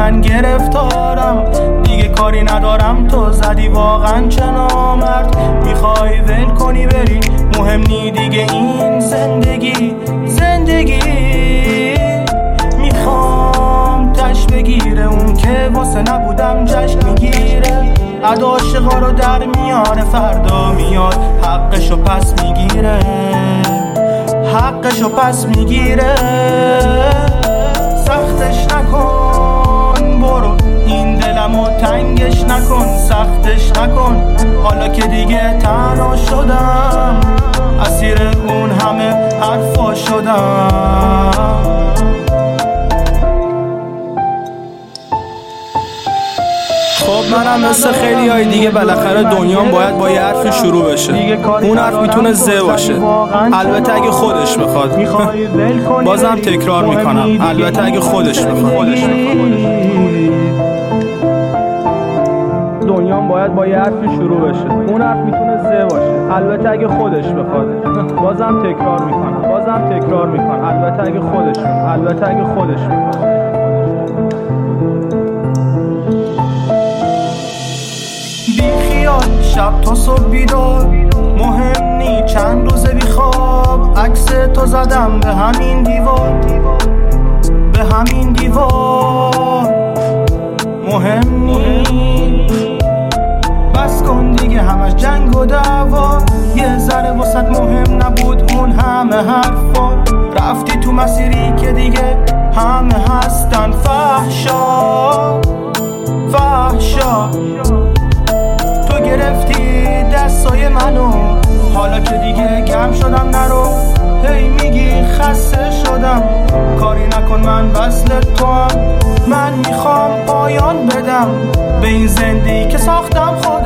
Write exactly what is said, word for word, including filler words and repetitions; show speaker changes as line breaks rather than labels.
من گرفتارم، دیگه کاری ندارم تو زدی واقعا چه نامرد. میخوای ول کنی بری، مهم نی دیگه این زندگی زندگی. میخوام تش بگیره اون که واسه نبودم جشن میگیره، عد عاشقا رو در میاره، فردا میاد حقشو پس میگیره، حقشو پس میگیره. سختش نکن برو، این دلمو تنگش نکن، سختش نکن. حالا که دیگه تنها شدم، اسیر اون همه حرفا شدم.
خب منم مثل خیلی های دیگه بالاخره دنیام باید با یه حرفی شروع بشه. اون حرف میتونه زه باشه، البته اگه خودش بخواد. بازم تکرار میکنم، البته اگه خودش بخواد. دنیام باید با یه حرفی شروع بشه، اون حرف میتونه زه باشه، البته اگه خودش بخواد. بازم تکرار میکنم، بازم تکرار میکنم، البته اگه خودش بخواد، البته اگه خودش بخواد.
شب تا صبح بیدار، مهم نی چند روزه بی خواب، عکس تو زدم به همین دیوار، به همین دیوار. مهم نی بس کن دیگه همش جنگ و دعوا، یه ذره واسط مهم نبود اون همه حرفا. رفتی تو مسیری که دیگه همه هستن فحشا فحشا. گرفتی دستای منو، حالا که دیگه کم شدم نرو. هی میگی خسته شدم، کاری نکن من وصل تو هم. من میخوام پایان بدم به این زندگی که ساختم خود